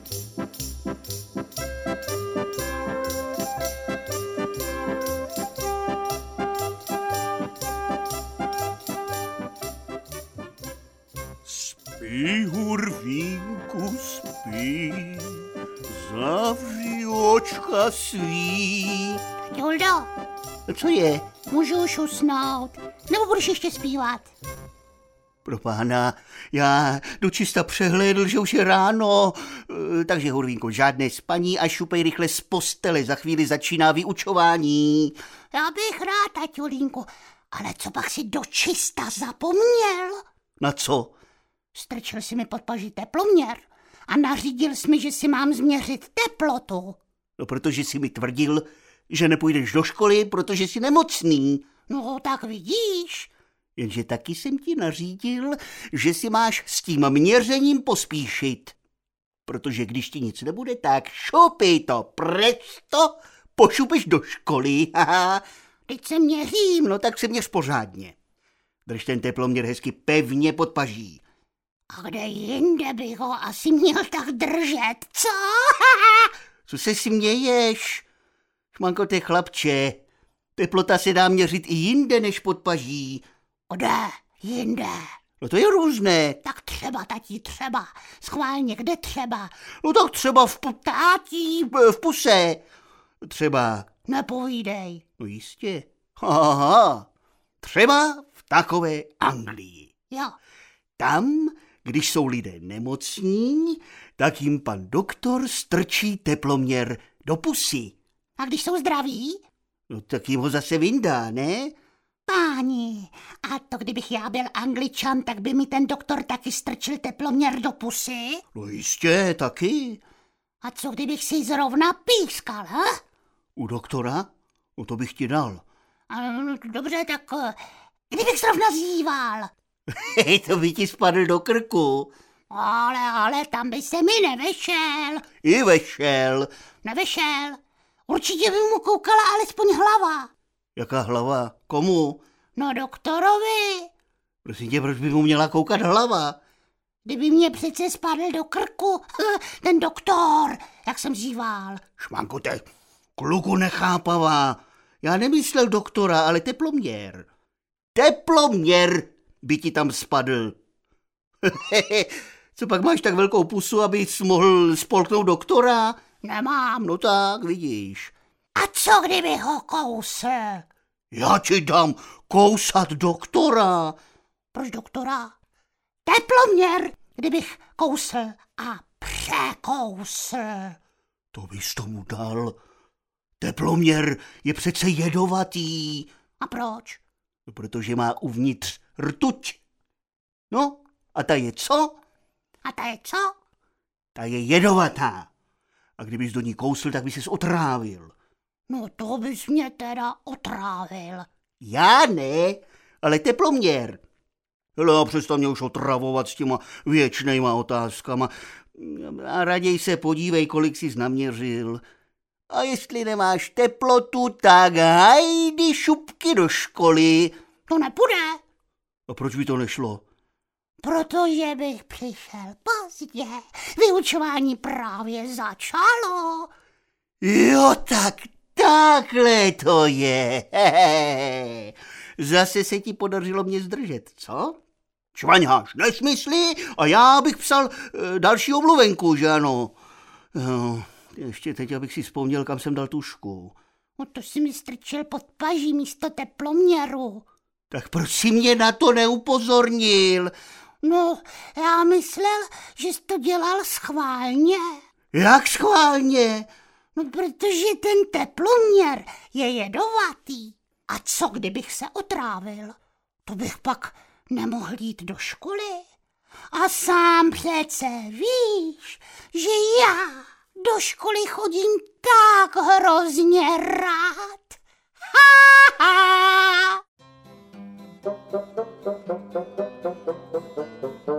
Spí, Hurvínku, spí, zavři očka svý. Juldo, Co je? můžu už usnout? Nebo budeš ještě zpívat? Pro pána, já dočista přehlédl, že už je ráno, takže Hurvínko, žádné spaní a šupej rychle z postele, za chvíli začíná vyučování. Já bych rád, taťulínku, ale co pak si dočista zapomněl? Na co? Strčil si mi pod paži teploměr a nařídil jsi mi, že si mám změřit teplotu. No, protože jsi mi tvrdil, že nepůjdeš do školy, protože jsi nemocný. No, tak vidíš. Jenže taky jsem ti nařídil, že si máš s tím měřením pospíšit. Protože když ti nic nebude, tak šupej to presto, pošupeš do školy. Haha. Teď se měřím. No tak se měř pořádně. Drž ten teploměr hezky pevně pod paží. A kde jinde bych ho asi měl tak držet, co? Co se směješ? Šmankote chlapče, teplota se dá měřit i jinde než pod paží. Kde jinde? No to je různé. Tak třeba, tatí, třeba. Schválně, kde třeba? No tak třeba Tátí, v puse. Třeba. nepovídej. No jistě. Aha. Třeba v takové Anglii. Jo, Tam, když jsou lidé nemocní, tak jim pan doktor strčí teploměr do pusy. a když jsou zdraví? No tak jim ho zase vyndá, ne? Páni, a to kdybych já byl Angličan, tak by mi ten doktor taky strčil teploměr do pusy? No jistě, taky. A co kdybych si zrovna pískal, ha? U doktora? No to bych ti dal. Dobře, tak kdybych zrovna zíval. To by ti spadl do krku. Ale tam by se mi nevešel. I vešel. Nevešel. Určitě by mu koukala alespoň hlava. Jaká hlava? Komu? No doktorovi. Prosím tě, proč by mu měla koukat hlava? Kdyby mě přece spadl do krku ten doktor, jak jsem zíval. Šmankote, kluku nechápavá. Já nemyslel doktora, ale teploměr. Teploměr by ti tam spadl. Co pak máš tak velkou pusu, abys mohl spolknout doktora? Nemám. No tak, vidíš. A co kdyby ho kousl? Já ti dám kousat doktora. Proč doktora? Teploměr, kdybych kousl a překousl. To bys tomu dal. Teploměr je přece jedovatý. A proč? No, protože má uvnitř rtuť. No, a ta je co? A ta je co? Ta je jedovatá. A kdybys do ní kousl, tak bys ses otrávil. No to bys mě teda otrávil. Já ne, ale teploměr. Hele, přestaň mě už otravovat s těma věčnejma otázkama. A raději se podívej, kolik jsi naměřil. A jestli nemáš teplotu, tak hajdi šupky do školy. To nepůjde, A proč by to nešlo? protože bych přišel pozdě. Vyučování právě začalo. Jo, tak takhle to je. Hehe. Zase se ti podařilo mě zdržet, co? Švaňháš nesmysly a já bych psal další omluvenku, že ano? Jo, ještě teď, abych si vzpomněl, kam jsem dal tužku. No to si mi strčil pod paží místo teploměru. Tak proč jsi mě na to neupozornil? No, já myslel, že jsi to dělal schválně. Jak schválně? No, protože ten teploměr je jedovatý. A co, kdybych se otrávil? To bych pak nemohl jít do školy. A sám přece víš, že já do školy chodím tak hrozně rád. Ha, ha.